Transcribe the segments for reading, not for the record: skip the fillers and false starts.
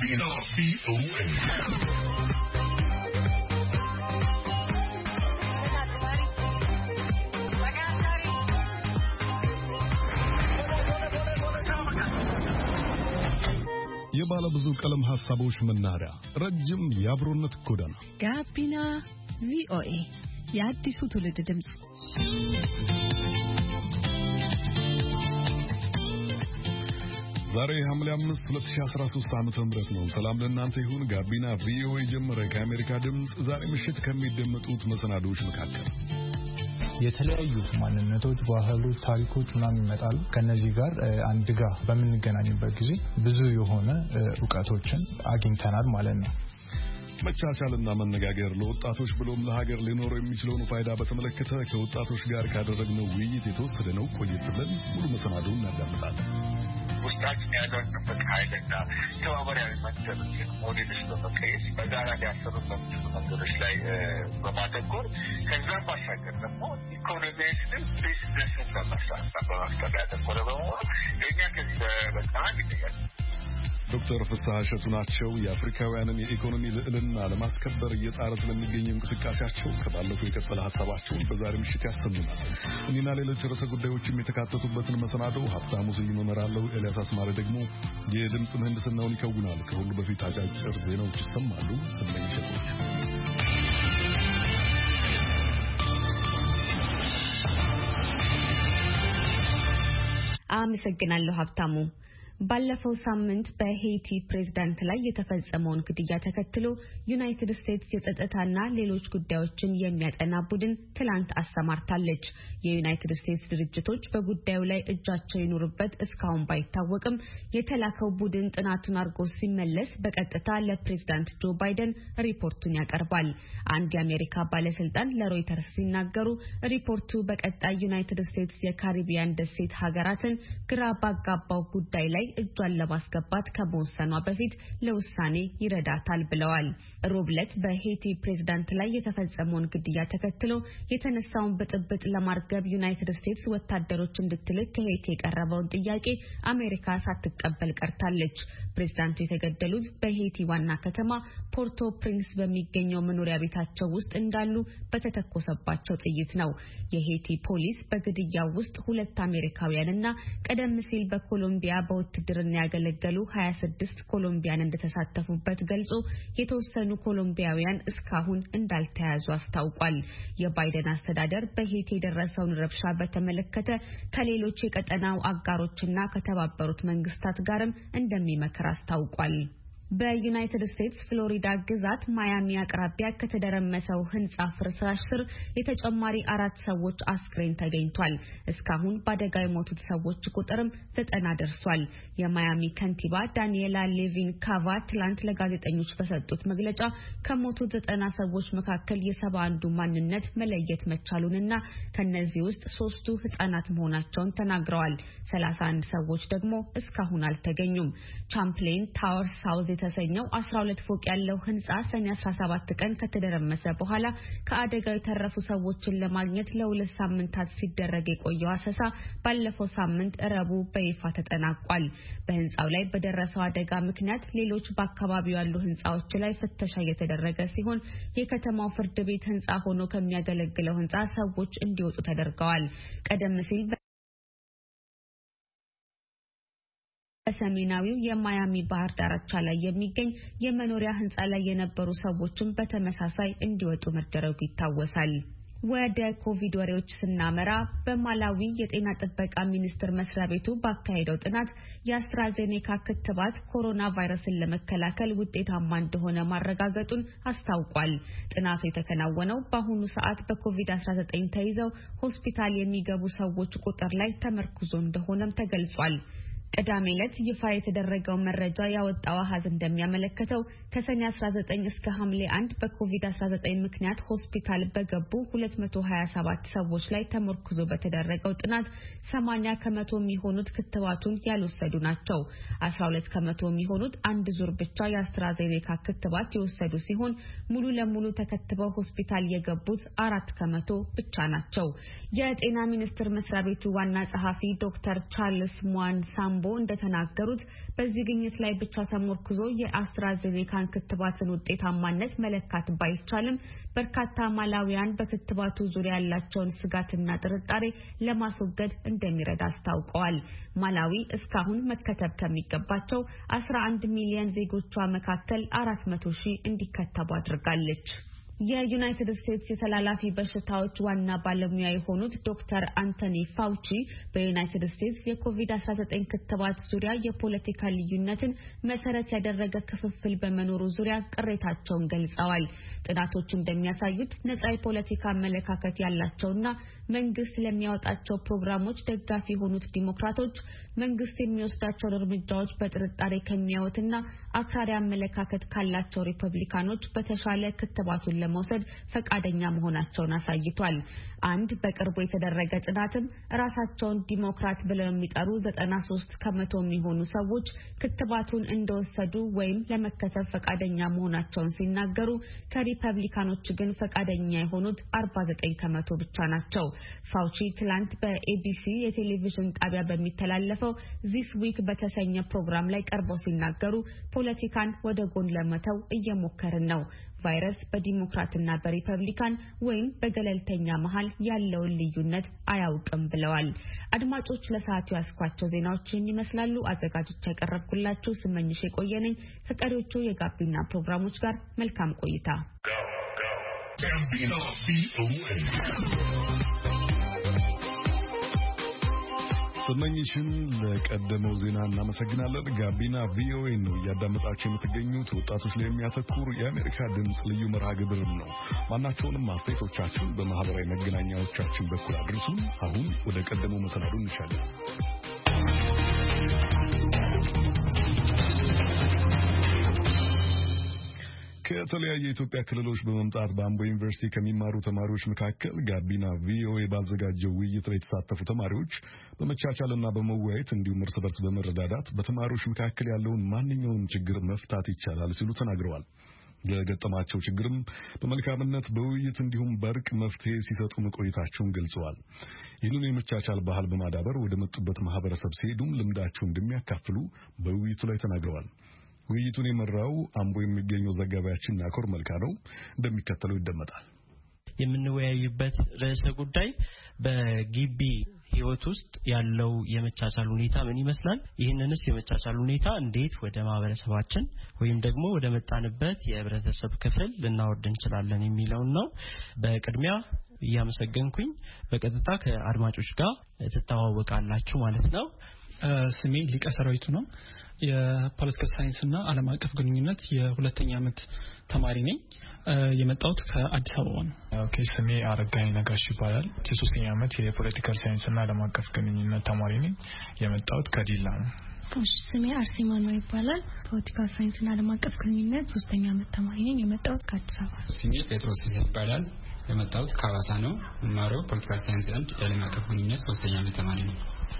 Gabina VOA. የባለ ብዙ ቀለም ሐሳቦች መናኸሪያ ረጅም የአብሮነት ጎዳና ጋቢና ቪኦኤ የአዲሱ ትውልድ ድምጽ። ዛሬ ሐምሌ 5 2013 ዓመተ ምህረት ነው። ሰላም ለእናንተ ይሁን። ጋቢና ቪኦኤ ጀመረ። ከአሜሪካ ድምጽ ዛሬ ምሽት ከሚደመጡት መሰናዶዎች መካከል የተለያዩ ማንነቶች፣ ባህሎች፣ ታሪኮች ምናምን ይመጣሉ። ከነዚህ ጋር አንድ ጋር በምንገናኝበት ጊዜ ብዙ የሆነ ዕውቀቶችን አግኝተናል ማለት ነው። መቻቻልና መነጋገር ለወጣቶች ብሎም ለሀገር ሊኖረው የሚችለውን ፋይዳ በተመለከተ ከወጣቶች ጋር ካደረግነው ውይይት የተወሰደ ነው። ቆየት ብለን ሙሉ መሰናዶውን እናዳምጣለን። ውስጣችን ያለንበት ኃይልና ተባባሪያዊ መንገዶችን ሞዴሎች በመቀየስ በጋራ ሊያሰሩ በሚችሉ መንገዶች ላይ በማተኮር ከዛም ባሻገር ደግሞ ኢኮኖሚያችንን ቢዝነስን በመፍጠር ያተኮረ በመሆኑ የእኛ ከዚህ በጣም ይለያል። ዶክተር ፍስሐ እሸቱ ናቸው። የአፍሪካውያንን የኢኮኖሚ ልዕልና ለማስከበር እየጣረ ስለሚገኘው እንቅስቃሴያቸው ከባለፈው የቀጠለ ሀሳባቸውን በዛሬ ምሽት ያሰሙናል። እኔና ሌሎች ርዕሰ ጉዳዮችም የተካተቱበትን መሰናዶ ሀብታሙ ስዩም እመራለሁ። ኤልያስ አስማረ ደግሞ የድምፅ ምህንድስናውን ይከውናል። ከሁሉ በፊት አጫጭር ዜናዎች ይሰማሉ። ስመኝ ሸቶች አመሰግናለሁ ሀብታሙ። ባለፈው ሳምንት በሄይቲ ፕሬዝዳንት ላይ የተፈጸመውን ግድያ ተከትሎ ዩናይትድ ስቴትስ የጸጥታና ሌሎች ጉዳዮችን የሚያጠና ቡድን ትላንት አሰማርታለች። የዩናይትድ ስቴትስ ድርጅቶች በጉዳዩ ላይ እጃቸው ይኑርበት እስካሁን ባይታወቅም የተላከው ቡድን ጥናቱን አድርጎ ሲመለስ በቀጥታ ለፕሬዝዳንት ጆ ባይደን ሪፖርቱን ያቀርባል። አንድ የአሜሪካ ባለስልጣን ለሮይተርስ ሲናገሩ ሪፖርቱ በቀጣይ ዩናይትድ ስቴትስ የካሪቢያን ደሴት ሀገራትን ግራ ባጋባው ጉዳይ ላይ እጇን ለማስገባት ከመወሰኗ በፊት ለውሳኔ ይረዳታል ብለዋል። ሮብለት በሄይቲ ፕሬዝዳንት ላይ የተፈጸመውን ግድያ ተከትሎ የተነሳውን ብጥብጥ ለማርገብ ዩናይትድ ስቴትስ ወታደሮች እንድትልክ ከሄይቲ የቀረበውን ጥያቄ አሜሪካ ሳትቀበል ቀርታለች። ፕሬዝዳንቱ የተገደሉት በሄይቲ ዋና ከተማ ፖርቶ ፕሪንስ በሚገኘው መኖሪያ ቤታቸው ውስጥ እንዳሉ በተተኮሰባቸው ጥይት ነው። የሄይቲ ፖሊስ በግድያው ውስጥ 2 አሜሪካውያንና ቀደም ሲል በኮሎምቢያ በውትድርና ያገለገሉ 26 ኮሎምቢያን እንደተሳተፉበት ገልጾ የተወሰኑ ኮሎምቢያውያን እስካሁን እንዳልተያዙ አስታውቋል። የባይደን አስተዳደር በሄይቲ የደረሰውን ረብሻ በተመለከተ ከሌሎች የቀጠናው አጋሮችና ከተባበሩት መንግስታት ጋርም እንደሚመክር አስታውቋል። በዩናይትድ ስቴትስ ፍሎሪዳ ግዛት ማያሚ አቅራቢያ ከተደረመሰው ህንጻ ፍርስራሽ ስር የተጨማሪ 4 ሰዎች አስክሬን ተገኝቷል። እስካሁን በአደጋ የሞቱት ሰዎች ቁጥርም 90 ደርሷል። የማያሚ ከንቲባ ዳንኤላ ሌቪን ካቫ ትላንት ለጋዜጠኞች በሰጡት መግለጫ ከሞቱት 90 ሰዎች መካከል የ71ዱ ማንነት መለየት መቻሉንና ከነዚህ ውስጥ 3ቱ ህጻናት መሆናቸውን ተናግረዋል። 31 ሰዎች ደግሞ እስካሁን አልተገኙም። ቻምፕሌን ታወር ሳውዝ የተሰኘው 12 ፎቅ ያለው ህንጻ ሰኔ 17 ቀን ከተደረመሰ በኋላ ከአደጋው የተረፉ ሰዎችን ለማግኘት ለ2 ሳምንታት ሲደረግ የቆየው አሰሳ ባለፈው ሳምንት ረቡዕ በይፋ ተጠናቋል። በህንጻው ላይ በደረሰው አደጋ ምክንያት ሌሎች በአካባቢው ያሉ ህንጻዎች ላይ ፍተሻ እየተደረገ ሲሆን የከተማው ፍርድ ቤት ህንጻ ሆኖ ከሚያገለግለው ህንጻ ሰዎች እንዲወጡ ተደርገዋል። ቀደም ሲል በሰሜናዊው የማያሚ ባህር ዳርቻ ላይ የሚገኝ የመኖሪያ ህንጻ ላይ የነበሩ ሰዎችን በተመሳሳይ እንዲወጡ መደረጉ ይታወሳል። ወደ ኮቪድ ወሬዎች ስናመራ በማላዊ የጤና ጥበቃ ሚኒስቴር መስሪያ ቤቱ ባካሄደው ጥናት የአስትራዜኔካ ክትባት ኮሮና ቫይረስን ለመከላከል ውጤታማ እንደሆነ ማረጋገጡን አስታውቋል። ጥናቱ የተከናወነው በአሁኑ ሰዓት በኮቪድ-19 ተይዘው ሆስፒታል የሚገቡ ሰዎች ቁጥር ላይ ተመርኩዞ እንደሆነም ተገልጿል። ቅዳሜ ዕለት ይፋ የተደረገው መረጃ ያወጣው አሃዝ እንደሚያመለክተው ከሰኔ 19 እስከ ሐምሌ 1 በኮቪድ-19 ምክንያት ሆስፒታል በገቡ 227 ሰዎች ላይ ተመርኩዞ በተደረገው ጥናት 80 ከመቶ የሚሆኑት ክትባቱን ያልወሰዱ ናቸው። 12 ከመቶ የሚሆኑት አንድ ዙር ብቻ የአስትራዜኔካ ክትባት የወሰዱ ሲሆን ሙሉ ለሙሉ ተከትበው ሆስፒታል የገቡት 4 ከመቶ ብቻ ናቸው። የጤና ሚኒስቴር መስሪያ ቤቱ ዋና ጸሐፊ ዶክተር ቻርልስ ሙዋንሳምቦ አምቦ እንደተናገሩት በዚህ ግኝት ላይ ብቻ ተመርኩዞ የአስትራዜኔካን ክትባትን ውጤታማነት መለካት ባይቻልም በርካታ ማላዊያን በክትባቱ ዙሪያ ያላቸውን ስጋትና ጥርጣሬ ለማስወገድ እንደሚረዳ አስታውቀዋል። ማላዊ እስካሁን መከተብ ከሚገባቸው 11 ሚሊዮን ዜጎቿ መካከል 400,000 እንዲከተቡ አድርጋለች። የዩናይትድ ስቴትስ የተላላፊ በሽታዎች ዋና ባለሙያ የሆኑት ዶክተር አንቶኒ ፋውቺ በዩናይትድ ስቴትስ የኮቪድ-19 ክትባት ዙሪያ የፖለቲካ ልዩነትን መሰረት ያደረገ ክፍፍል በመኖሩ ዙሪያ ቅሬታቸውን ገልጸዋል። ጥናቶች እንደሚያሳዩት ነጻ የፖለቲካ አመለካከት ያላቸውና መንግስት ለሚያወጣቸው ፕሮግራሞች ደጋፊ የሆኑት ዲሞክራቶች መንግስት የሚወስዳቸውን እርምጃዎች በጥርጣሬ ከሚያዩትና አክራሪ አመለካከት ካላቸው ሪፐብሊካኖች በተሻለ ክትባቱን ለመውሰድ ፈቃደኛ መሆናቸውን አሳይቷል። አንድ በቅርቡ የተደረገ ጥናትም ራሳቸውን ዲሞክራት ብለው የሚጠሩ 93 ከመቶ የሚሆኑ ሰዎች ክትባቱን እንደወሰዱ ወይም ለመከተብ ፈቃደኛ መሆናቸውን ሲናገሩ ከሪፐብሊካኖች ግን ፈቃደኛ የሆኑት 49 ከመቶ ብቻ ናቸው። ፋውቺ ትላንት በኤቢሲ የቴሌቪዥን ጣቢያ በሚተላለፈው ዚስ ዊክ በተሰኘ ፕሮግራም ላይ ቀርበው ሲናገሩ ፖለቲካን ወደ ጎን ለመተው እየሞከርን ነው። ቫይረስ በዲሞክራትና በሪፐብሊካን ወይም በገለልተኛ መሃል ያለውን ልዩነት አያውቅም ብለዋል። አድማጮች ለሰዓቱ ያስኳቸው ዜናዎችን ይመስላሉ። አዘጋጆች ያቀረብኩላችሁ ስመኝሽ የቆየነኝ ከቀሪዎቹ የጋቢና ፕሮግራሞች ጋር መልካም ቆይታ። ስመኝሽን ለቀደመው ዜና እናመሰግናለን። ጋቢና ቪኦኤ ነው እያዳመጣችሁ የምትገኙት። ወጣቶች ላይ የሚያተኩር የአሜሪካ ድምጽ ልዩ መርሃ ግብር ነው። ማናቸውንም አስተያየቶቻችሁን በማህበራዊ መገናኛዎቻችን በኩል አድርሱን። አሁን ወደ ቀደመው መሰናዶ እንሻገር። ከተለያዩ የኢትዮጵያ ክልሎች በመምጣት በአምቦ ዩኒቨርሲቲ ከሚማሩ ተማሪዎች መካከል ጋቢና ቪኦኤ ባዘጋጀው ውይይት ላይ የተሳተፉ ተማሪዎች በመቻቻልና በመወያየት እንዲሁም እርስ በርስ በመረዳዳት በተማሪዎች መካከል ያለውን ማንኛውንም ችግር መፍታት ይቻላል ሲሉ ተናግረዋል። ለገጠማቸው ችግርም በመልካምነት በውይይት እንዲሁም በእርቅ መፍትሄ ሲሰጡ መቆየታቸውን ገልጸዋል። ይህንን የመቻቻል ባህል በማዳበር ወደ መጡበት ማህበረሰብ ሲሄዱም ልምዳቸውን እንደሚያካፍሉ በውይይቱ ላይ ተናግረዋል። ውይይቱን የመራው አምቦ የሚገኘው ዘጋቢያችን ናኮር መልካ ነው። እንደሚከተለው ይደመጣል። የምንወያይበት ርዕሰ ጉዳይ በግቢ ህይወት ውስጥ ያለው የመቻቻል ሁኔታ ምን ይመስላል፣ ይህንንስ የመቻቻል ሁኔታ እንዴት ወደ ማህበረሰባችን ወይም ደግሞ ወደ መጣንበት የህብረተሰብ ክፍል ልናወርድ እንችላለን የሚለው ነው። በቅድሚያ እያመሰገንኩኝ በቀጥታ ከአድማጮች ጋር ተተዋወቃላችሁ ማለት ነው። ስሜ ሊቀ ሰራዊቱ ነው። የፖለቲካል ሳይንስ እና ዓለም አቀፍ ግንኙነት የሁለተኛ ዓመት ተማሪ ነኝ። የመጣሁት ከአዲስ አበባ ነው። ኦኬ፣ ስሜ አረጋኝ ነጋሽ ይባላል። የሶስተኛ ዓመት የፖለቲካል ሳይንስ እና ዓለም አቀፍ ግንኙነት ተማሪ ነኝ። የመጣሁት ከዲላ ነው። ስሜ አርሴማ ነው ይባላል። ፖለቲካል ሳይንስ እና ዓለም አቀፍ ግንኙነት ሶስተኛ ዓመት ተማሪ ነኝ። የመጣሁት ከአዲስ አበባ። ስሜ ጴጥሮስ ይባላል። የመጣሁት ከሐዋሳ ነው። የምማረው ፖለቲካል ሳይንስ እና ዓለም አቀፍ ግንኙነት ሶስተኛ ዓመት ተማሪ ነኝ።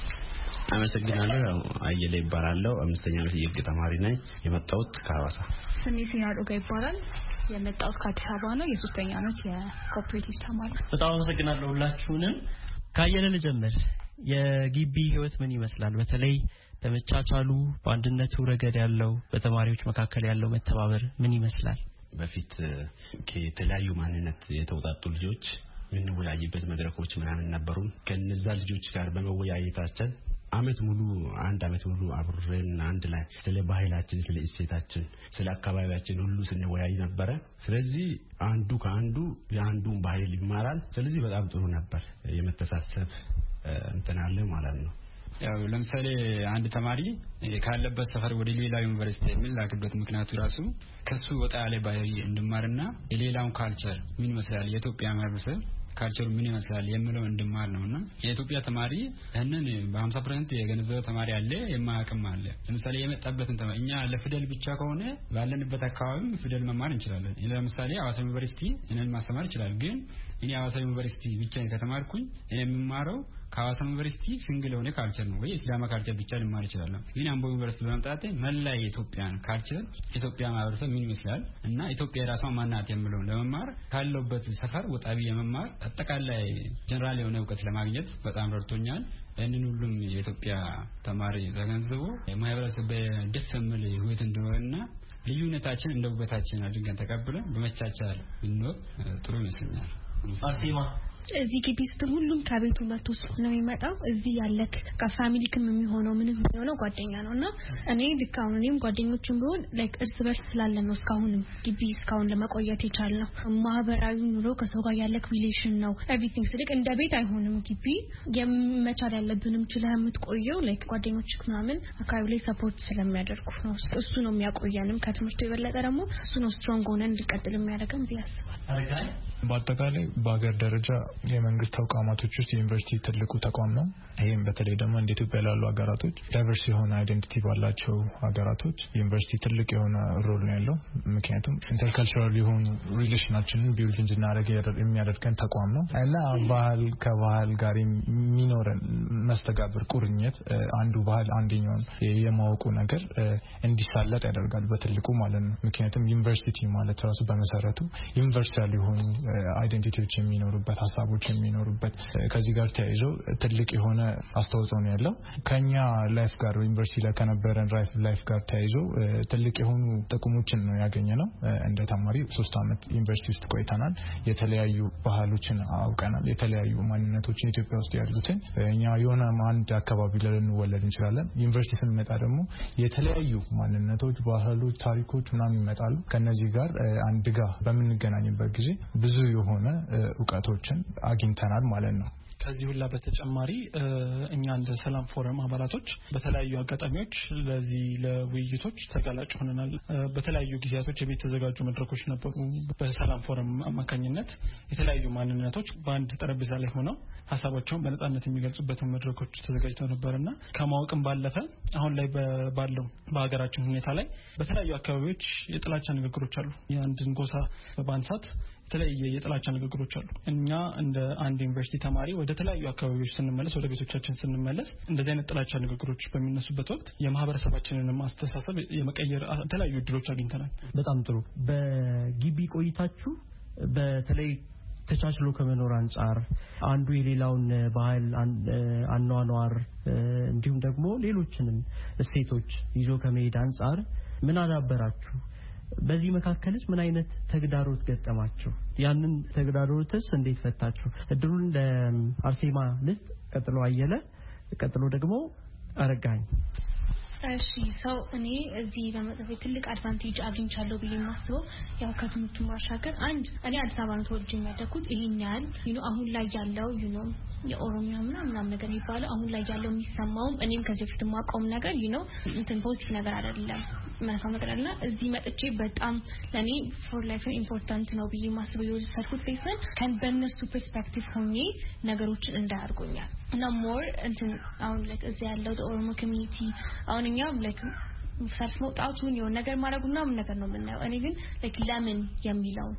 አመሰግናለሁ። አየለ ይባላለሁ። አምስተኛ ዓመት የህግ ተማሪ ነኝ። የመጣሁት ከሐዋሳ። ስሜ ሲናዶጋ ይባላል። የመጣሁት ከአዲስ አበባ ነው። የሶስተኛ ዓመት የኮኦፐሬቲቭ ተማሪ። በጣም አመሰግናለሁ ሁላችሁንም። ከአየለ ልጀምር። የግቢ ህይወት ምን ይመስላል? በተለይ በመቻቻሉ በአንድነቱ ረገድ ያለው በተማሪዎች መካከል ያለው መተባበር ምን ይመስላል? በፊት ከተለያዩ ማንነት የተውጣጡ ልጆች የምንወያይበት መድረኮች ምናምን ነበሩ። ከነዛ ልጆች ጋር በመወያየታችን አመት ሙሉ አብረን አንድ ላይ ስለ ባህላችን፣ ስለ እሴታችን፣ ስለ አካባቢያችን ሁሉ ስንወያይ ነበረ። ስለዚህ አንዱ ከአንዱ የአንዱን ባህል ይማራል። ስለዚህ በጣም ጥሩ ነበር። የመተሳሰብ እንተናለ ማለት ነው። ያው ለምሳሌ አንድ ተማሪ ካለበት ሰፈር ወደ ሌላ ዩኒቨርሲቲ የሚላክበት ምክንያቱ ራሱ ከሱ ወጣ ያለ ባህሪ እንድማርና የሌላውን ካልቸር ምን ይመስላል፣ የኢትዮጵያ ማህበረሰብ ካልቸሩ ምን ይመስላል የሚለው እንድማር ነውና የኢትዮጵያ ተማሪ እነን በ50% የገነዘበ ተማሪ አለ፣ የማያውቅም አለ። ለምሳሌ የመጣበትን ተማሪ እኛ ለፊደል ብቻ ከሆነ ባለንበት አካባቢ ፊደል መማር እንችላለን። ለምሳሌ ሐዋሳ ዩኒቨርሲቲ እኔን ማስተማር ይችላል። ግን እኔ ሐዋሳ ዩኒቨርሲቲ ብቻ ከተማርኩኝ እኔ የምማረው ከሐዋሳ ዩኒቨርሲቲ ሲንግል የሆነ ካልቸር ነው ወይ ሲዳማ ካልቸር ብቻ ልማር ይችላል። ግን አምቦ ዩኒቨርሲቲ በመምጣቴ መላ የኢትዮጵያን ካልቸር ኢትዮጵያ ማህበረሰብ ምን ይመስላል እና ኢትዮጵያ ራሷ ማናት የሚለውን ለመማር ካለውበት ሰፈር ወጣቢ የመማር አጠቃላይ ጀነራል የሆነ እውቀት ለማግኘት በጣም ረድቶኛል። እንን ሁሉም የኢትዮጵያ ተማሪ ተገንዝቦ ማህበረሰብ በደስ የሚል ህይወት እንደሆነና ልዩነታችን እንደ ውበታችን አድርገን ተቀብለን በመቻቻል ብንኖር ጥሩ ይመስለኛል። አርሴማ እዚህ ግቢ ውስጥ ሁሉም ከቤቱ መጥቶ ነው የሚመጣው። እዚህ ያለክ ከፋሚሊክም የሚሆነው ምንም የሚሆነው ጓደኛ ነውና እኔ ልካውን እኔም ጓደኞችም ቢሆን ላይክ እርስ በርስ ስላለን ነው እስካሁንም ግቢ እስካሁን ለመቆየት የቻልነው። ማህበራዊ ኑሮ ከሰው ጋር ያለክ ሪሌሽን ነው ኤቭሪቲንግ ስልክ እንደ ቤት አይሆንም። ግቢ የመቻል ያለብንም ችለህ የምትቆየው ላይክ ጓደኞች ምናምን አካባቢ ላይ ሰፖርት ስለሚያደርጉ ነው። እሱ ነው የሚያቆየንም ከትምህርቱ የበለጠ ደግሞ እሱ ነው ስትሮንግ ሆነን እንድንቀጥል የሚያደርገን ቢያስባል። በአጠቃላይ በአገር ደረጃ የመንግስት ተቋማቶች ውስጥ ዩኒቨርሲቲ ትልቁ ተቋም ነው። ይሄም በተለይ ደግሞ እንደ ኢትዮጵያ ያሉ ሀገራቶች ዳይቨርስ የሆነ አይደንቲቲ ባላቸው ሀገራቶች ዩኒቨርሲቲ ትልቅ የሆነ ሮል ነው ያለው። ምክንያቱም ኢንተርካልቸራል የሆኑ ሪሌሽናችንን ቢልድ እንድናደርግ የሚያደርገን ተቋም ነው እና ባህል ከባህል ጋር የሚኖረን መስተጋብር ቁርኝት አንዱ ባህል አንደኛውን የማወቁ ነገር እንዲሳለጥ ያደርጋል በትልቁ ማለት ነው። ምክንያቱም ዩኒቨርሲቲ ማለት ራሱ በመሰረቱ ዩኒቨርሳል የሆኑ አይደንቲቲዎች የሚኖሩበት ሀሳቦች የሚኖሩበት ከዚህ ጋር ተያይዞ ትልቅ የሆነ አስተዋጽኦ ነው ያለው። ከኛ ላይፍ ጋር ዩኒቨርሲቲ ላይ ከነበረን ላይፍ ጋር ተያይዞ ትልቅ የሆኑ ጥቅሞችን ነው ያገኘነው። እንደ ተማሪ 3 አመት ዩኒቨርሲቲ ውስጥ ቆይተናል። የተለያዩ ባህሎችን አውቀናል። የተለያዩ ማንነቶችን ኢትዮጵያ ውስጥ ያሉትን እኛ የሆነ አንድ አካባቢ ላይ ልንወለድ እንችላለን። ዩኒቨርሲቲ ስንመጣ ደግሞ የተለያዩ ማንነቶች፣ ባህሎች፣ ታሪኮች ምናምን ይመጣሉ። ከነዚህ ጋር አንድ ጋር በምንገናኝበት ጊዜ ብዙ የሆነ ዕውቀቶችን አግኝተናል ማለት ነው። ከዚህ ሁላ በተጨማሪ እኛ እንደ ሰላም ፎረም አባላቶች በተለያዩ አጋጣሚዎች ለዚህ ለውይይቶች ተጋላጭ ሆነናል። በተለያዩ ጊዜያቶች የተዘጋጁ መድረኮች ነበሩ። በሰላም ፎረም አማካኝነት የተለያዩ ማንነቶች በአንድ ጠረጴዛ ላይ ሆነው ሀሳባቸውን በነጻነት የሚገልጹበት መድረኮች ተዘጋጅተው ነበርና ከማወቅም ባለፈ አሁን ላይ ባለው በሀገራችን ሁኔታ ላይ በተለያዩ አካባቢዎች የጥላቻ ንግግሮች አሉ። የአንድን ጎሳ በማንሳት የተለያየ የጥላቻ ንግግሮች አሉ። እኛ እንደ አንድ ዩኒቨርሲቲ ተማሪ ወደ ተለያዩ አካባቢዎች ስንመለስ ወደ ቤቶቻችን ስንመለስ እንደዚህ አይነት ጥላቻ ንግግሮች በሚነሱበት ወቅት የማህበረሰባችንን ማስተሳሰብ የመቀየር የተለያዩ እድሎች አግኝተናል። በጣም ጥሩ። በግቢ ቆይታችሁ በተለይ ተቻችሎ ከመኖር አንፃር አንዱ የሌላውን ባህል አኗኗር እንዲሁም ደግሞ ሌሎችንም እሴቶች ይዞ ከመሄድ አንፃር ምን አዳበራችሁ? በዚህ መካከልስ ምን አይነት ተግዳሮት ገጠማችሁ? ያንን ተግዳሮትስ እንዴት ፈታችሁ? እድሉን ለአርሴማ ልስጥ፣ ቀጥሎ አየለ፣ ቀጥሎ ደግሞ አረጋኝ። እሺ ሰው እኔ እዚህ በመጣሁ ትልቅ አድቫንቴጅ አግኝቻለሁ ብዬ ማስበው ያው ከትምህርቱ ማሻገር አንድ እኔ አዲስ አበባ ነው ተወልጄ የሚያደኩት። ይሄን ያህል አሁን ላይ ያለው የኦሮሚያ ምናምን ነገር ይባላል አሁን ላይ ያለው የሚሰማውም እኔም ከዚህ በፊት ማቆም ነገር እንትን ፖዚቲቭ ነገር አይደለም መልካም ነገር አይደለም። እዚህ መጥቼ በጣም ለኔ ፎር ላይፍ ኢምፖርታንት ነው ብዬ ማስበው የወሰድኩት ፌስን በእነሱ ፐርስፔክቲቭ ሆኜ ነገሮችን እንዳያርጉኛል እና ሞር እንትን አሁን like እዚህ ያለው ኦሮሞ ኮሚኒቲ አሁን እኛ like ሰልፍ መውጣቱን የሆነ ነገር ማድረጉና ምን ነገር ነው የምናየው። እኔ ግን like ለምን የሚለውን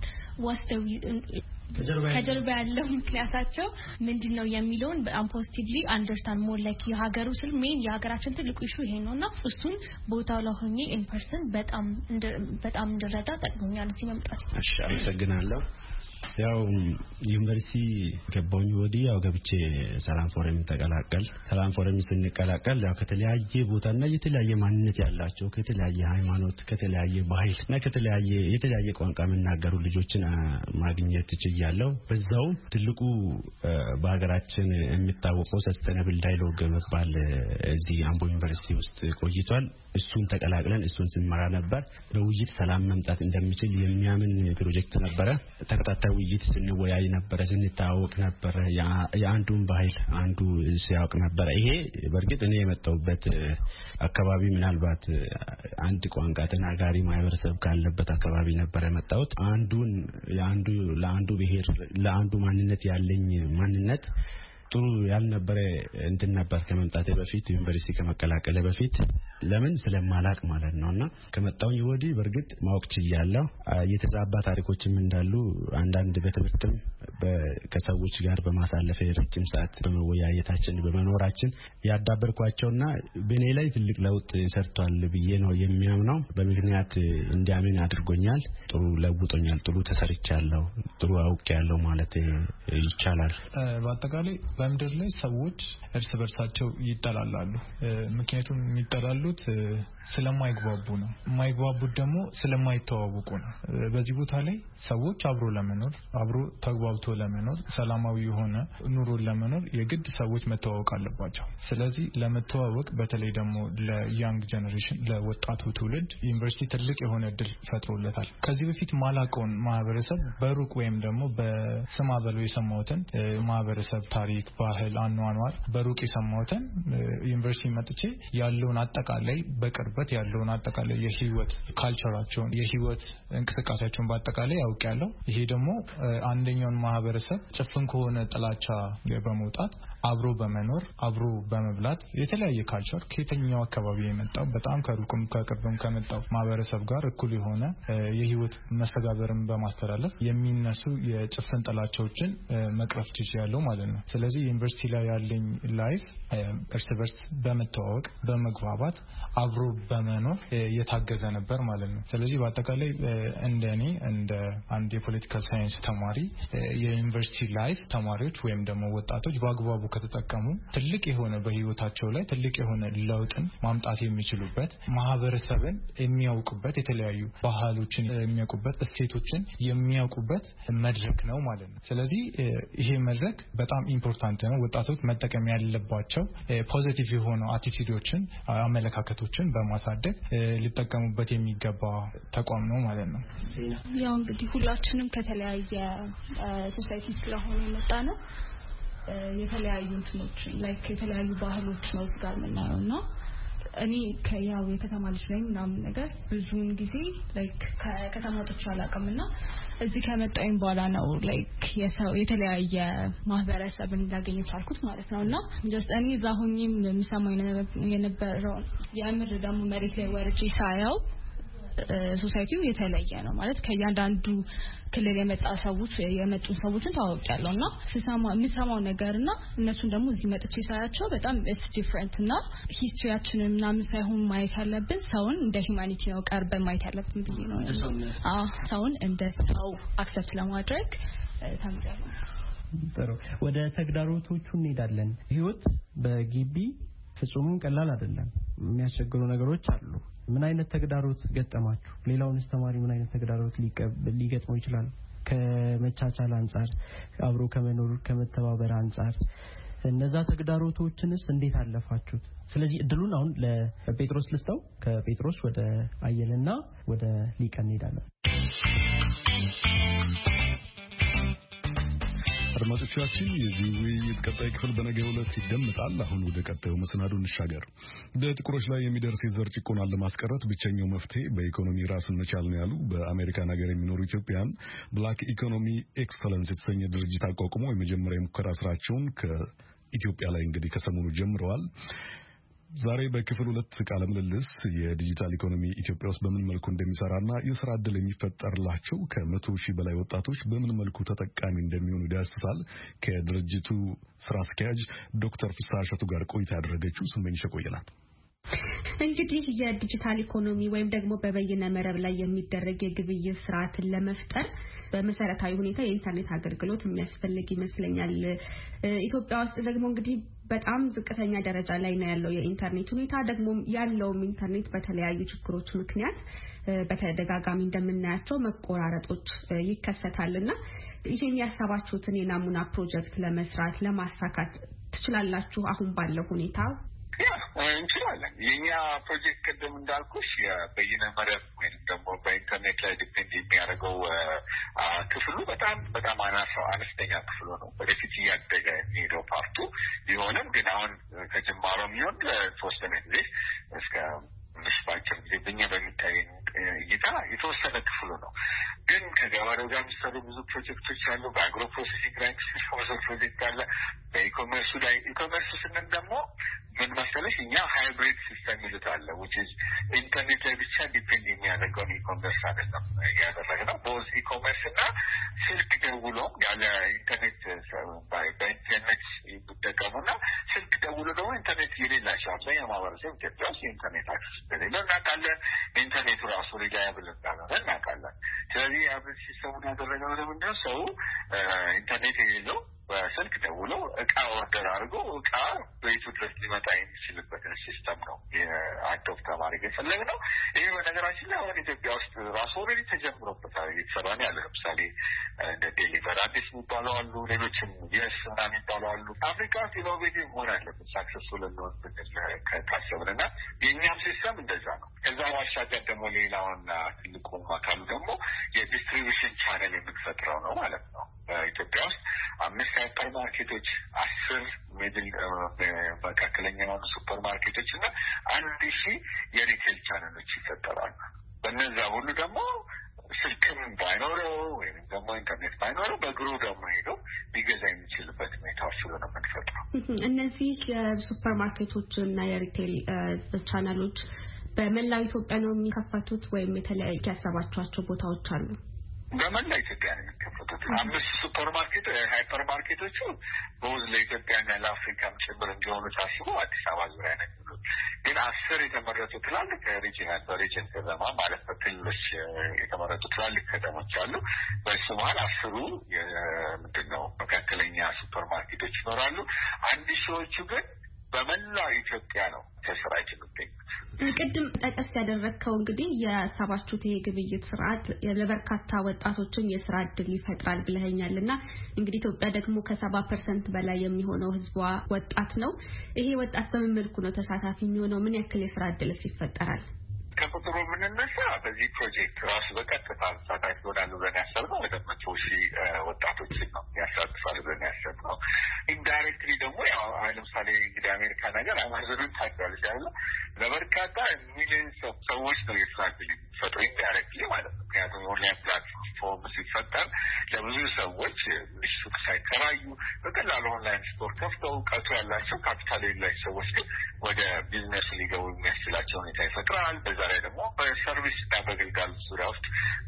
ከጀርባ ያለው ምክንያታቸው ምንድነው የሚለውን በጣም ፖዚቲቭሊ አንደርስታንድ ሞር like የሀገሩ ስል ሜን የሀገራችን ትልቁ ኢሹ ይሄ ነውና እሱን ቦታው ላይ ሆኜ ኢን ፐርሰን በጣም እንድረዳ ጠቅሞኛል እዚህ መምጣት። እሺ አመሰግናለሁ። ያው ዩኒቨርሲቲ ገባሁኝ ወዲህ ያው ገብቼ ሰላም ፎረም ተቀላቀል። ሰላም ፎረም ስንቀላቀል ያው ከተለያየ ቦታና የተለያየ ማንነት ያላቸው ከተለያየ ሃይማኖት ከተለያየ ባህል እና የተለያየ ቋንቋ የሚናገሩ ልጆችን ማግኘት ችያለሁ። በዛው ትልቁ በሀገራችን የሚታወቀው ሰስተነብል ዳያሎግ መባል እዚህ አምቦ ዩኒቨርሲቲ ውስጥ ቆይቷል። እሱን ተቀላቅለን እሱን ስንመራ ነበር። በውይይት ሰላም መምጣት እንደሚችል የሚያምን ፕሮጀክት ነበረ። ተከታታይ ውይይት ስንወያይ ነበር፣ ስንታወቅ ነበር። የአንዱን ባህል አንዱ ሲያውቅ ነበር። ይሄ በእርግጥ እኔ የመጣሁበት አካባቢ ምናልባት አንድ ቋንቋ ተናጋሪ ማህበረሰብ ካለበት አካባቢ ነበር የመጣሁት። ለአንዱ ብሔር ለአንዱ ማንነት ያለኝ ማንነት ጥሩ ያልነበረ እንትን ነበር ከመምጣቴ በፊት ዩኒቨርሲቲ ከመቀላቀለ በፊት ለምን ስለማላቅ ማለት ነውና ከመጣውኝ ወዲህ በርግጥ ማወቅ ችያለሁ የተዛባ ታሪኮችም እንዳሉ አንዳንድ በትምህርትም ከሰዎች ጋር በማሳለፍ ረጅም ሰዓት በመወያየታችን በመኖራችን ያዳበርኳቸውና በኔ ላይ ትልቅ ለውጥ ሰርቷል ብዬ ነው የሚያምነው በምክንያት እንዲያምን አድርጎኛል ጥሩ ለውጦኛል ጥሩ ተሰርቻለሁ ጥሩ አውቄያለሁ ማለት ይቻላል በአጠቃላይ በመድር ላይ ሰዎች እርስ በርሳቸው ይጣላላሉ ምክንያቱም የሚጣላሉት ስለማይግባቡ ነው የማይግባቡት ደግሞ ስለማይተዋወቁ ነው በዚህ ቦታ ላይ ሰዎች አብሮ ለመኖር አብሮ ተግባብቶ ለመኖር ሰላማዊ የሆነ ኑሮ ለመኖር የግድ ሰዎች መተዋወቅ አለባቸው ስለዚህ ለመተዋወቅ በተለይ ደግሞ ለያንግ ጄነሬሽን ለወጣቱ ትውልድ ዩኒቨርሲቲ ትልቅ የሆነ እድል ፈጥሮለታል ከዚህ በፊት ማላቀውን ማህበረሰብ በሩቅ ወይም ደግሞ በስማ በለው የሰማሁትን ማህበረሰብ ታሪክ ባህል አኗኗር በሩቅ የሰማሁትን ዩኒቨርሲቲ መጥቼ ያለውን አጠቃላይ በቅርበት ያለውን አጠቃላይ የህይወት ካልቸራቸውን የህይወት እንቅስቃሴያቸውን በአጠቃላይ ያውቃለሁ ይሄ ደግሞ አንደኛውን ማህበረሰብ ጭፍን ከሆነ ጥላቻ በመውጣት አብሮ በመኖር አብሮ በመብላት የተለያየ ካልቸር ከየትኛው አካባቢ የመጣው በጣም ከሩቅም ከቅርብም ከመጣው ማህበረሰብ ጋር እኩል የሆነ የህይወት መስተጋበርን በማስተላለፍ የሚነሱ የጭፍን ጥላቻዎችን መቅረፍ ይችላል ማለት ነው ስለዚህ ዩኒቨርሲቲ ላይ ያለኝ ላይፍ እርስ በርስ በመተዋወቅ በመግባባት አብሮ በመኖር የታገዘ ነበር ማለት ነው ስለዚህ በአጠቃላይ እንደኔ እንደ አንድ የፖለቲካል ሳይንስ ተማሪ የዩኒቨርሲቲ ላይፍ ተማሪዎች ወይም ደግሞ ወጣቶች በአግባቡ ከተጠቀሙ ትልቅ የሆነ በህይወታቸው ላይ ትልቅ የሆነ ለውጥን ማምጣት የሚችሉበት ማህበረሰብን የሚያውቁበት የተለያዩ ባህሎችን የሚያውቁበት እሴቶችን የሚያውቁበት መድረክ ነው ማለት ነው ስለዚህ ይሄ መድረክ በጣም ኢምፖርታንት ነው ወጣቶች መጠቀም ያለባቸው ፖዚቲቭ የሆኑ አቲቲዩዶችን አመለካከቶችን በማሳደግ ሊጠቀሙበት የሚገባ ተቋም ነው ማለት ነው ያው እንግዲህ ሁላችንም ከተለያየ ሶሳይቲ ስለሆነ የመጣ ነው የተለያዩ እንትኖች ላይክ የተለያዩ ባህሎች ነው ጋር ምናየውና እኔ ከያው የከተማ ልጅ ነኝ ምናምን ነገር ብዙውን ጊዜ ላይክ ከከተማ ወጥቼ አላውቅምና እዚህ ከመጣሁኝ በኋላ ነው ላይክ የተለያየ ማህበረሰብን እንዳገኘ ቻልኩት ማለት ነውና just እኔ እዛ ሆኜም የሚሰማኝ የነበረው የምር ደግሞ መሬት ላይ ወርጄ ሳያው ሶሳይቲው የተለየ ነው ማለት ከያንዳንዱ ክልል የመጡ ሰዎችን ታውቂያለውና ስሰማው ነገርና እነሱን ደግሞ እዚህ መጥቼ ሳያቸው በጣም it's different እና ሂስትሪያችንን ምናምን ሳይሆን ማየት ያለብን ሰውን እንደ ሂዩማኒቲ ነው ቀርበን ማየት ያለብን ብዬ ነው ሰውን እንደ ሰው አክሰፕት ለማድረግ ተምሬያለሁ ጥሩ ወደ ተግዳሮቶቹ እንሄዳለን ህይወት በግቢ ፍጹም ቀላል አይደለም የሚያስቸግሩ ነገሮች አሉ ምን አይነት ተግዳሮት ገጠማችሁ ሌላውንስ ተማሪ ምን አይነት ተግዳሮት ሊገጥመው ይችላል ከመቻቻል አንፃር አብሮ ከመኖር ከመተባበር አንፃር እነዛ ተግዳሮቶችንስ እንዴት አለፋችሁት ስለዚህ እድሉን አሁን ለጴጥሮስ ልስጠው ከጴጥሮስ ወደ አየለና ወደ ሊቀን እንሄዳለን አድማጮቻችን የዚህ ውይይት ቀጣይ ክፍል በነገው ዕለት ይደመጣል አሁን ወደ ቀጣዩ መሰናዶ እንሻገር በጥቁሮች ላይ የሚደርስ የዘር ጭቆናን ለማስቀረት ብቸኛው መፍትሄ በኢኮኖሚ ራስን መቻል ነው ያሉ በአሜሪካን ሀገር የሚኖሩ ኢትዮጵያን ብላክ ኢኮኖሚ ኤክሰለንስ የተሰኘ ድርጅት አቋቁሞ የመጀመሪያ ሙከራ ስራቸውን ከኢትዮጵያ ላይ እንግዲህ ከሰሞኑ ጀምረዋል ዛሬ በክፍል 2 ቃለ ምልልስ የዲጂታል ኢኮኖሚ ኢትዮጵያ ውስጥ በምን መልኩ እንደሚሰራና የሥራ ዕድል የሚፈጠርላቸው ከ100,000 በላይ ወጣቶች በምን መልኩ ተጠቃሚ እንደሚሆኑ ይዳስሳል ከድርጅቱ ስራ አስኪያጅ ዶክተር ፍስሐ እሸቱ ጋር ቆይታ ያደረገችው ስመኝሽ ቆየናት እንግዲህ የዲጂታል ኢኮኖሚ ወይም ደግሞ በበይነ መረብ ላይ የሚደረግ የግብይት ስርዓትን ለመፍጠር በመሰረታዊ ሁኔታ የኢንተርኔት አገልግሎት የሚያስፈልግ ይመስለኛል ኢትዮጵያ ውስጥ ደግሞ እንግዲህ በጣም ዝቅተኛ ደረጃ ላይ ነው ያለው የኢንተርኔት ሁኔታ ደግሞ ያለው ኢንተርኔት በተለያዩ ችግሮች ምክንያት በተደጋጋሚ እንደምናያቸው መቆራረጦች ይከሰታልና ይሄን ያሳባችሁትን የናሙና ፕሮጀክት ለመስራት ለማሳካት ትችላላችሁ አሁን ባለው ሁኔታ እንችላለን የኛ ፕሮጀክት ቀደም እንዳልኩሽ በይነ መረብ ወይም ደግሞ በኢንተርኔት ላይ ዲፔንድ የሚያደርገው ክፍሉ በጣም አነስተኛ ክፍሉ ነው ወደፊት እያደገ የሚሄደው ፓርቱ ቢሆንም ግን አሁን ከጅማሮ የሚሆን ለተወሰነ ጊዜ እስከ ትንሽ ባጭር ጊዜ በእኛ በሚታይ እይታ የተወሰነ ክፍሉ ነው። ግን ከገበሬው ጋር የሚሰሩ ብዙ ፕሮጀክቶች አሉ። በአግሮ ፕሮሴሲንግ ላይ ብዙ ፕሮጀክት አለ። በኢኮሜርሱ ላይ ኢኮሜርሱ ስንል ደግሞ ምን መሰለሽ እኛ ሃይብሪድ ሲስተም ይሉታል which is ኢንተርኔት ላይ ብቻ ዲፔንድ የሚያደርገውን ኢኮሜርስ አይደለም ያደረግነው። ቦዝ ኢኮሜርስ እና ስልክ ደውሎ ያለ ኢንተርኔት በኢንተርኔት ይጠቀሙና ስልክ ደውሎ ደግሞ ኢንተርኔት የሌላቸው አብዛኛው ማህበረሰብ ኢትዮጵያ ውስጥ ኢንተርኔት አክሰስ እንደሌለ እናውቃለን። ኢንተርኔቱ ራሱ ሪላያብል እንዳልሆነ እናውቃለን። ስለዚህ ሃይብሪድ ሲስተሙን ያደረገው ለምንድን ነው? ሰው ኢንተርኔት የሌለው በስልክ ደውሎ እቃ ኦርደር አድርጎ እቃ ቤቱ ድረስ ሊመጣ የሚችልበትን ሲስተም ነው የአዶፕት ማድረግ የፈለግነው። ይህ በነገራችን ላይ አሁን ኢትዮጵያ ውስጥ ራሱ ኦልሬዲ ተጀምሮበታል፣ እየተሰራ ነው ያለ። ለምሳሌ እንደ ዴሊቨር አዲስ የሚባሉ አሉ፣ ሌሎችም የስ እና የሚባሉ አሉ። አፍሪካ ውስጥ ኢኖቬቲቭ መሆን አለበት ሳክሰስፉል እንሆን ብንል ከታሰብን እና የእኛም ሲስተም እንደዛ ነው። ከዛ ባሻገር ደግሞ ሌላውና ትልቁ አካሉ ደግሞ የዲስትሪቢዩሽን ቻነል የምንፈጥረው ነው ማለት ነው። በኢትዮጵያ ውስጥ 5 ሃይፐር ማርኬቶች፣ 10 ሚድል መካከለኛ የሆኑ ሱፐር ማርኬቶች እና 1000 የሪቴል ቻነሎች ይፈጠራሉ። በእነዛ ሁሉ ደግሞ ስልክም ባይኖረው ወይም ደግሞ ኢንተርኔት ባይኖረው በእግሩ ደግሞ ሄዶ ሊገዛ የሚችልበት ሁኔታዎች ስለሆነ የምንፈጥረው። እነዚህ የሱፐር ማርኬቶች እና የሪቴል ቻነሎች በመላው ኢትዮጵያ ነው የሚከፈቱት ወይም የተለያዩ ያሰባቸዋቸው ቦታዎች አሉ? በመላ ኢትዮጵያ ነው የሚከፈቱት። 5 ሱፐር ማርኬት ሃይፐር ማርኬቶቹ በውዝ ለኢትዮጵያና ለአፍሪካም ጭምር እንዲሆኑ ታስበው አዲስ አበባ ዙሪያ ነው የሚሉት። ግን 10 የተመረጡ ትላልቅ ሪጂናል በሪጅን ከተማ ማለት በክልሎች የተመረጡ ትላልቅ ከተሞች አሉ። በሱ መሀል 10 ምንድነው መካከለኛ ሱፐር ማርኬቶች ይኖራሉ። 1000ዎቹ ግን በመላው ኢትዮጵያ ነው ተሰራጭተው የሚገኙት። ቅድም ጠቀስ ያደረግከው እንግዲህ የሰባችሁት የግብይት ስርዓት ለበርካታ ወጣቶችን የስራ እድል ይፈጥራል ብለኸኛልና እንግዲህ ኢትዮጵያ ደግሞ ከ70% በላይ የሚሆነው ህዝቧ ወጣት ነው። ይሄ ወጣት በምን መልኩ ነው ተሳታፊ የሚሆነው? ምን ያክል የስራ እድልስ ይፈጠራል? ከቁጥሩ የምንነሳ በዚህ ፕሮጀክት ራሱ በቀጥታ ተሳታፊ ይሆናሉ ብለን ያሰብነው ወደ 100,000 ወጣቶችን ነው ያሳትፋል ብለን ያሰብነው። ኢንዳይሬክትሊ ደግሞ ያው ለምሳሌ እንግዲህ አሜሪካ ነገር አማዞንን ታውቂዋለሽ አይደል? ለበርካታ ሚሊዮን ሰዎች ነው የስራ እድል የሚፈጥረው ኢንዳይሬክትሊ ማለት ነው። ምክንያቱም ኦንላይን ፕላትፎርም ሲፈጠር ለብዙ ሰዎች ሱቅ ሳይከራዩ በቀላሉ ኦንላይን ስቶር ከፍተው እውቀቱ ያላቸው ካፒታል የሌላቸው ሰዎች ግን ወደ ቢዝነሱ ሊገቡ የሚያስችላቸው ሁኔታ ይፈጥራል። በዛ ላይ ደግሞ በሰርቪስ እና በግልጋሎት ዙሪያ ውስጥ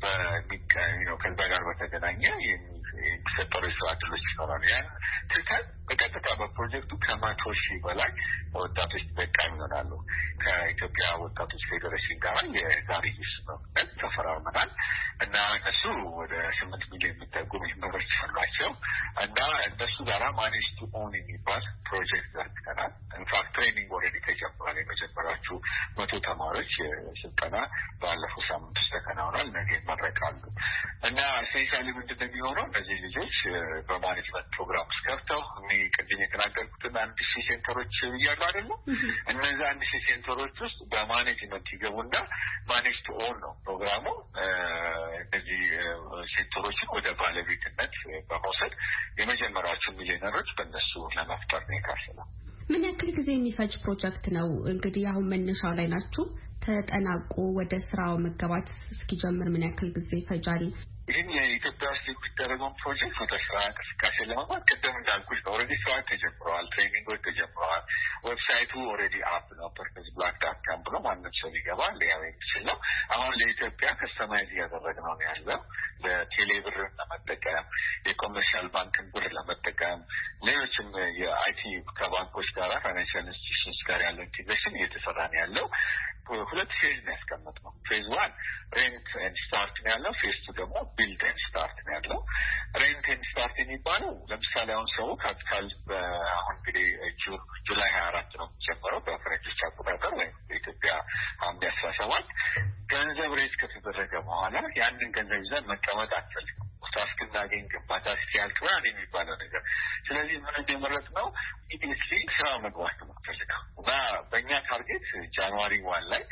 ከዛ ጋር በተገናኘ የሚፈጠሩ የስራ እድሎች ይኖራሉ። ያን ትተን በቀጥታ በፕሮጀክቱ ከ100,000 በላይ ወጣቶች ተጠቃሚ ይሆናሉ። ከኢትዮጵያ ወጣቶች ፌዴሬሽን ጋር የጋርዮሽ ስምምነት ተፈራርመናል እና እነሱ ወደ 8 ሚሊዮን የሚጠጉ ሜምበሮች አሏቸው እና እነሱ ጋራ ማኔጅ ቱ ኦን የሚባል ፕሮጀክት ዘርግተናል። ኢንፋክት ትሬኒንግ ኦልሬዲ ተጀምሯል። የመጀመሪያዎቹ 100 ተማሪዎች ስልጠና ባለፈው ሳምንት ውስጥ ተከናውኗል። ነገ ይመረቃሉ እና ሴንሻሊ ምንድን ነው የሚሆነው? እነዚህ ልጆች በማኔጅመንት ፕሮግራም ውስጥ ገብተው ቅድም የተናገርኩትን 1000 ሴንተሮች እያሉ አይደለም። እነዚህ 1000 ሴንተሮች ውስጥ በማኔጅመንት ይገቡና ማኔጅ ቱ ኦን ነው ፕሮግራሙ። እነዚህ ሴንተሮችን ወደ ባለቤትነት በመውሰድ የመጀመሪያዎቹ ሚሊዮነሮች በእነሱ ለመፍጠር ነው የታሰበው። ምን ያክል ጊዜ የሚፈጅ ፕሮጀክት ነው? እንግዲህ አሁን መነሻው ላይ ናችሁ። ተጠናቆ ወደ ስራው መገባት እስኪጀምር ምን ያክል ጊዜ ይፈጃል? ይህን የኢትዮጵያ ውስጥ የሚደረገውን ፕሮጀክት ወደ ስራ እንቅስቃሴ ለመግባት ቅድም እንዳልኩሽ ነው። ኦልሬዲ ስራ ተጀምረዋል፣ ትሬኒንጎች ተጀምረዋል። ዌብሳይቱ ኦልሬዲ አፕ ነው። purposeblack.com ብሎ ማንም ሰው ሊገባ ሊያው የሚችል ነው። አሁን ለኢትዮጵያ ከስተማይዝ እያደረግነው ነው ያለው። ለቴሌ ብር ለመጠቀም፣ የኮመርሻል ባንክን ብር ለመጠቀም፣ ሌሎችም የአይቲ ከባንኮች ጋር ፋይናንሻል ኢንስቲትዩሽንስ ጋር ያለው ኢንቴግሬሽን እየተሰራ ነው ያለው። 2 ፌዝ ነው ያስቀመጥነው። ፌዝ 1 ሬንት ኤንድ ስታርት ነው ያለው። ፌዝ 2 ደግሞ ቢልድ ኤንድ ስታርት ነው ያለው። ሬንት ኤንድ ስታርት የሚባለው ለምሳሌ አሁን ሰው ካፒታል አሁን እንግዲህ ጁላይ 24 ነው የሚጀምረው በፈረንጆች አቆጣጠር ወይም በኢትዮጵያ ሐምሌ 17 ገንዘብ ሬዝ ከተደረገ በኋላ ያንን ገንዘብ ይዘን መቀመጥ አትፈልግም። እስክናገኝ ግንባታ እስኪያልቅ ምናምን የሚባለው ነገር። ስለዚህ ምን እንደመረጥ ነው ኢሚዲየትሊ ስራ መግባት ነው የምንፈልገው እና በእኛ ታርጌት ጃንዋሪ 1 ላይ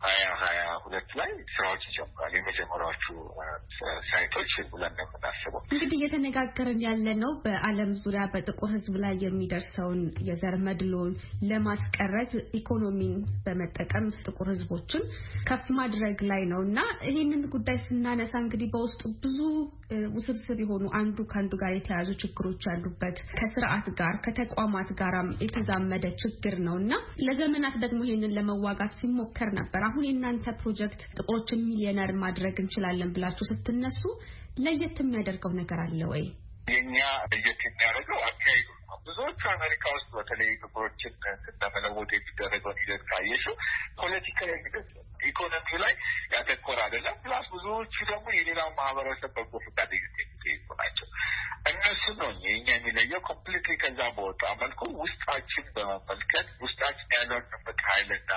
2022 ላይ ስራዎች ይጀምራል። የመጀመሪያዎቹ ሳይቶች ብለን ነው የምናስበው። እንግዲህ እየተነጋገርን ያለነው በዓለም ዙሪያ በጥቁር ሕዝብ ላይ የሚደርሰውን የዘር መድሎን ለማስቀረት ኢኮኖሚን በመጠቀም ጥቁር ሕዝቦችን ከፍ ማድረግ ላይ ነውና ይህንን ጉዳይ ስናነሳ እንግዲህ በውስጡ ብዙ ውስብስብ የሆኑ አንዱ ከአንዱ ጋር የተያያዙ ችግሮች ያሉበት ከስርዓት ጋር ከተቋማት ጋርም የተዛመደ ችግር ነውና ለዘመናት ደግሞ ይህንን ለመዋጋት ሲሞከር ነበር። አሁን የእናንተ ፕሮጀክት ጥቁሮችን ሚሊዮነር ማድረግ እንችላለን ብላችሁ ስትነሱ ለየት የሚያደርገው ነገር አለ ወይ? የኛ ለየት የሚያደርገው አካሄዱ ነው። ብዙዎቹ አሜሪካ ውስጥ በተለይ ጥቁሮችን ለመለወጥ የሚደረገውን ሂደት ካየሽው ፖለቲካዊ ሂደት ኢኮኖሚው ላይ ያተኮረ አይደለም። ፕላስ ብዙዎቹ ደግሞ የሌላው ማህበረሰብ በጎ ፈቃደኝነት የሚጠይቁ ናቸው። እነሱ ነው የኛ የሚለየው። ኮምፕሊትሊ ከዛ በወጣ መልኩ ውስጣችን በመመልከት ውስጣችን ያለውን ጥምቅ ኃይልና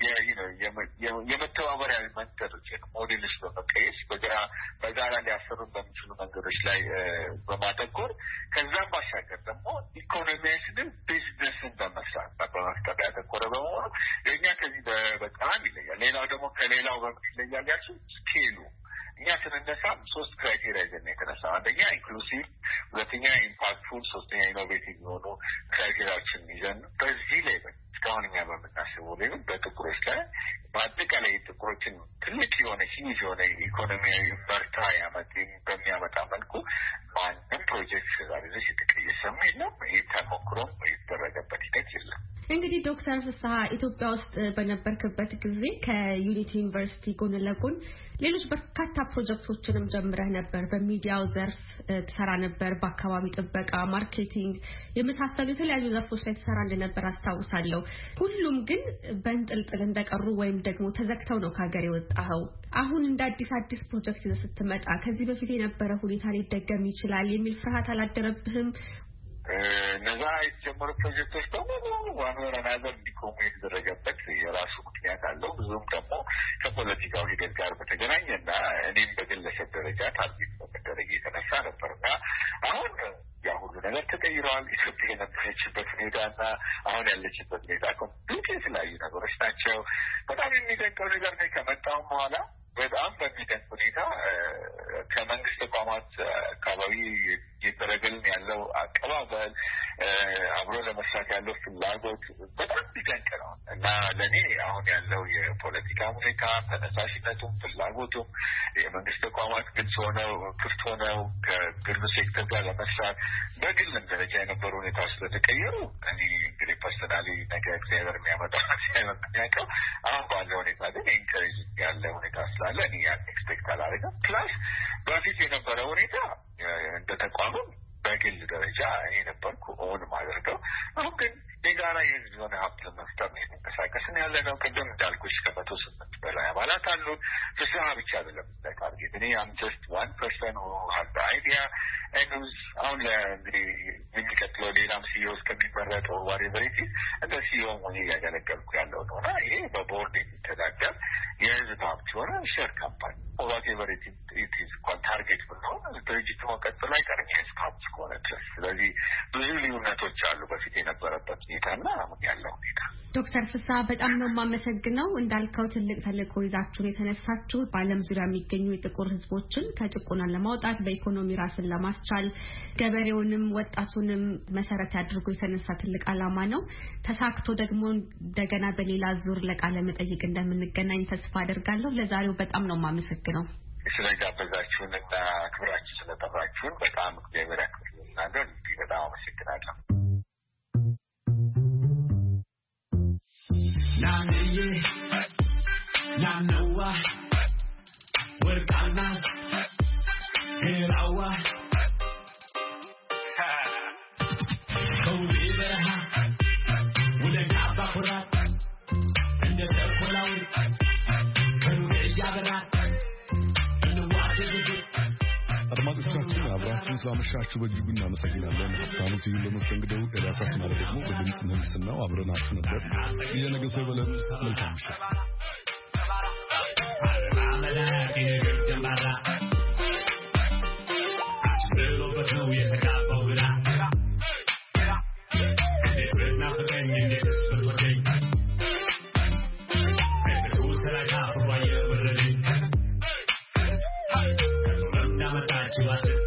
የመተባበሪያ መንገዶች ሞዴሎች በመቀየስ በጋራ ሊያሰሩን በሚችሉ መንገዶች ላይ በማተኮር ከዛም ባሻገር ደግሞ ኢኮኖሚያችንን ቢዝነስን በመስራት በመፍጠር ያተኮረ በመሆኑ የእኛ ከዚህ በጣም ይለያል። ሌላው ደግሞ ከሌላው በምን ይለያል ያልሽው ስኬሉ እኛ ስንነሳ 3 ክራይቴሪያ ይዘን የተነሳ አንደኛ ኢንክሉሲቭ፣ ሁለተኛ ኢምፓክትፉል፣ ሶስተኛ ኢኖቬቲቭ የሆኑ ክራይቴሪያዎችን ይዘን በዚህ ላይ እስካሁን እኛ በምናስበው ላይ በጥቁሮች ላይ በአጠቃላይ ጥቁሮችን ትልቅ የሆነ ሂጅ የሆነ ኢኮኖሚያዊ በርታ በሚያመጣ መልኩ ማንም ፕሮጀክት ዛሬ ድረስ የተቀየሰም የለም። ይህ ተሞክሮም የተደረገበት ሂደት የለም። እንግዲህ ዶክተር ፍስሐ ኢትዮጵያ ውስጥ በነበርክበት ጊዜ ከዩኒቲ ዩኒቨርሲቲ ጎን ለጎን ሌሎች በርካታ ፕሮጀክቶችንም ጀምረህ ነበር። በሚዲያው ዘርፍ ትሰራ ነበር፣ በአካባቢ ጥበቃ፣ ማርኬቲንግ የመሳሰሉ የተለያዩ ዘርፎች ላይ ትሰራ እንደነበር አስታውሳለሁ። ሁሉም ግን በእንጥልጥል እንደቀሩ ወይም ደግሞ ተዘግተው ነው ከሀገር የወጣኸው። አሁን እንደ አዲስ ፕሮጀክት ይዘህ ስትመጣ ከዚህ በፊት የነበረ ሁኔታ ሊደገም ይችላል የሚል ፍርሃት አላደረብህም? እነዛ የተጀመሩ ፕሮጀክቶች በሙሉ ዋን ወር አናዘር እንዲቆሙ የተደረገበት የራሱ ምክንያት አለው። ብዙም ደግሞ ከፖለቲካው ሂደት ጋር በተገናኘና እኔም በግለሰብ ደረጃ ታርጌት በመደረግ የተነሳ ነበርና አሁን ያ ሁሉ ነገር ተቀይረዋል። ኢትዮጵያ የነበረችበት ሁኔታና አሁን ያለችበት ሁኔታ ኮምፕሊት የተለያዩ ነገሮች ናቸው። በጣም የሚደንቀው ነገር ነው ከመጣሁም በኋላ በጣም በሚደንቅ ሁኔታ ከመንግስት ተቋማት አካባቢ የተደረገልን ያለው አቀባበል አብሮ ለመስራት ያለው ፍላጎት በጣም የሚደንቅ ነው እና ለእኔ አሁን ያለው የፖለቲካ ሁኔታ ተነሳሽነቱም ፍላጎቱም የመንግስት ተቋማት ግልጽ ሆነው ክፍት ሆነው ከግል ሴክተር ጋር ለመስራት በግልም ደረጃ የነበሩ ሁኔታ ስለተቀየሩ እኔ እንግዲህ ፐርሰናሊ ነገር እግዚአብሔር የሚያመጣው የሚያውቀው አሁን ባለው ሁኔታ ግን ኢንከሬጅ ያለ ሁኔታ ስላለ እኔ ያን ኤክስፔክት አላደርግም። ፕላስ በፊት የነበረ ሁኔታ እንደ ተቋምም በግል ደረጃ እኔ ነበርኩ ኦን ማድረገው። አሁን ግን የጋራ የህዝብ የሆነ ሀብት ለመፍጠር ነው የሚንቀሳቀስን ያለ ነው። ቅድም እንዳልኩሽ ከ108 በላይ አባላት አሉ። ፍስሀ ብቻ አይደለም ታርጌት። እኔ አም ጀስት ዋን ፐርሰን ሁ ሃዝ ዘ አይዲያ ኤንድ አሁን እንግዲህ የሚቀጥለው ሌላም ሲኢኦ እስከሚመረጥ ዋሬቨር ኢት ኢዝ እንደ ሲኢኦ ሆኜ እያገለገልኩ ያለው ነው እና ይሄ በቦርድ የሚተዳደር የህዝብ ሀብት የሆነ ሼር ካምፓኒ ዋሬቨር ኢት ኢዝ እንኳን ታርጌት ብንሆን ድርጅቱ መቀጠሉ አይቀርም የህዝብ ሀብት እስከሆነ ድረስ። ስለዚህ ብዙ ልዩነቶች አሉ በፊት የነበረበት ሁኔታና አሁን ያለው ሁኔታ። ዶክተር ፍስሐ በጣም ነው የማመሰግነው። እንዳልከው ትልቅ ተልዕኮ ይዛችሁን የተነሳችሁት በዓለም ዙሪያ የሚገኙ የጥቁር ህዝቦችን ከጭቆና ለማውጣት በኢኮኖሚ ራስን ለማስቻል ገበሬውንም ወጣቱንም መሰረት አድርጎ የተነሳ ትልቅ ዓላማ ነው። ተሳክቶ ደግሞ እንደገና በሌላ ዙር ለቃለ መጠይቅ እንደምንገናኝ ተስፋ አደርጋለሁ። ለዛሬው በጣም ነው የማመሰግነው። ስለጋበዛችሁንና ክብራችሁ ስለጠራችሁን በጣም እግዚአብሔር ያክብርልናል። በጣም አመሰግናለሁ። Nanawa, Werkana, Herawa, Kowiberaha, Udagabakura, and the Tekolawi, Kowiyagara, and the water. አድማጮቻችን አብራችሁን ስላመሻችሁ በእጅጉ እናመሰግናለን። ሀብታሙ ስዩም ለመስተንግደው፣ ኤልያስ አስማረ ደግሞ በድምፅ ምህንድስናው አብረናችሁ ነበር። የነገ ሰው ይበለን። መልካም ምሽት። Get you, I said